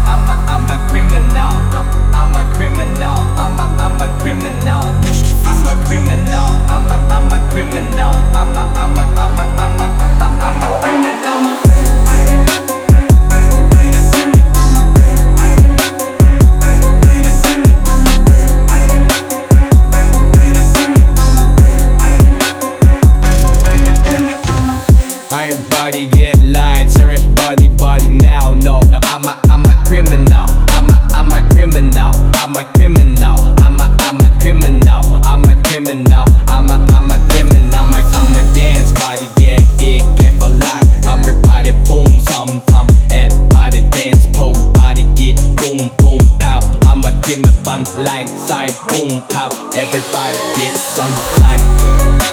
I'm a criminal. I'm a criminal. I'm a criminal. I'm a criminal. I'm a criminal. I'm a criminal. Everybody get lights, everybody now know I'm a criminal. I'm a criminal. I'm a criminal. I'm a criminal. I'm a criminal. I'm a criminal. I'm a dance body get for life. Everybody boom, everybody dance, boom, body get boom, boom, pow. I'm a criminal, fun like side, boom, pow. Everybody get some life.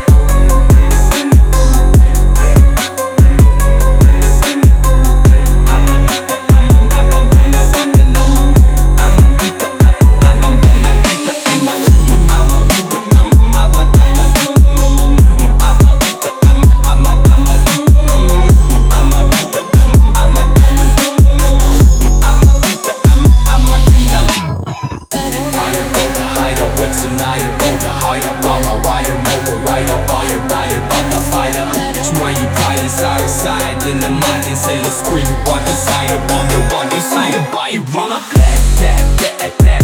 Outside in the night and say let's scream one inside of one, the one inside of body. Wanna clap, clap, clap, clap.